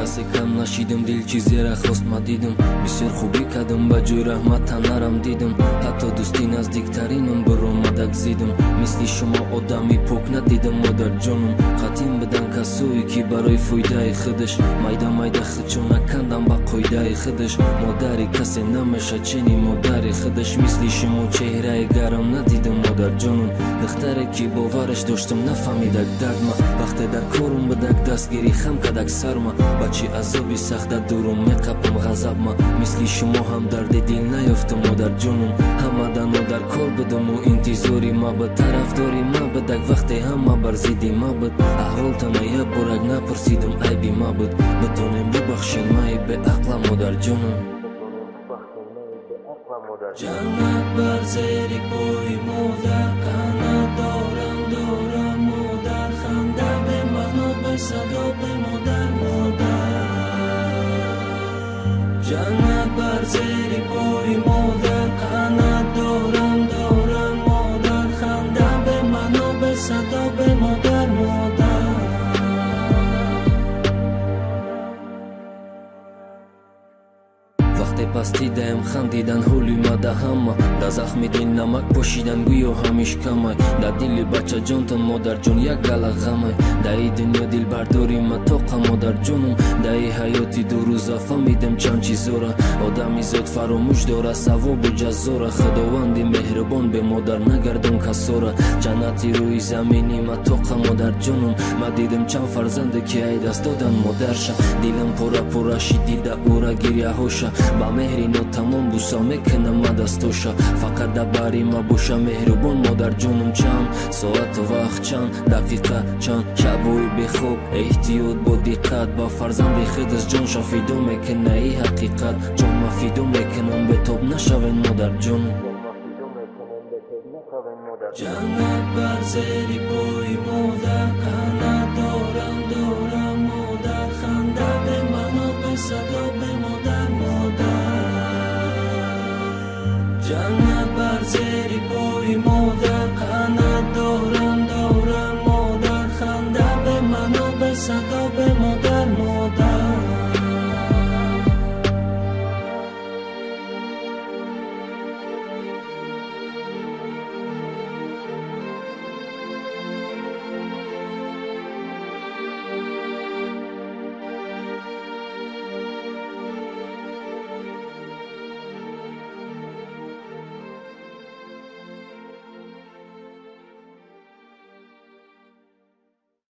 дасе кам нашидим, дил чӣ зера хост ма дидим. Бисёр хубӣ кардим, ба ҷои раҳмат танарам дидим. ҳатто дӯсти наздиктаринам баромадак зидим. мисли шумо одами пок надидим модарҷонум. хатим бидан касое ки барои фоидаи худаш майда хичона кандам ба қоидаи худаш. модари касе намеша чени модари худаш. мисли шумо чеҳраи гарм надидим модарҷонум. духтаре ки бовараш доштам нафаҳмидак дардма. вақте дар корум бидак дастгирӣ хам кадак сарма. ба чӣ азоби сахта дурум меқапам ғазабма. мисли шумо ҳам дарди дил наёфтам модарҷонум. ҳамадано дар кор будаму интизори ма буд. тарафдори ма бидак вақте ҳама бар зидди ма буд. аҳволтона як борак напурсидам, айби ма буд. битонем бубахшин маи беақла модарҷонум. ҷаннат бар зери пои модар, қанат дорам модар. ханда бемаъно бесадо бемодар ҷаннат бар зери пои модар, қанат дорам модар. ханда бемаъно бесадо бемодар вақте пастидаем хандидан ҳоли мада ҳама. да захми дил намак пошидан гӯё ҳамиш камай. да дили бачаҷонтон модарҷон як гала ғамай. да и дунё дилбардори ма тоқа модарҷонум. да и ҳаёти дурӯза фаҳмидем чанд чизора. одами зод фаромӯш дора савобу ҷазора. худованди меҳрубон бе модар нагардон касора. ҷаннати рӯи замини ма тоқа модарҷонум. ма дидем чанд фарзанде ки ай даст додан модарша. дилам пора шидида ура гиряҳоша. ба меҳри нотамом буса мекунам ма дастоша. фақат да бари ма боша меҳрубон модарҷонум. чанд соату вақт, чанд дақиқа, чанд шабҳои бехоб. эҳтиёт бо диққат ба фарзанди худаш ҷонша фидо мекуна. и ҳақиқат ҷон ма фидо мекунам, бетоб нашавен модарҷонум. ҷаннат бар зери пои модар, қанат дорам модар. ханда бемаъно бесадо бемодар ҷаннат бар зери пои модар.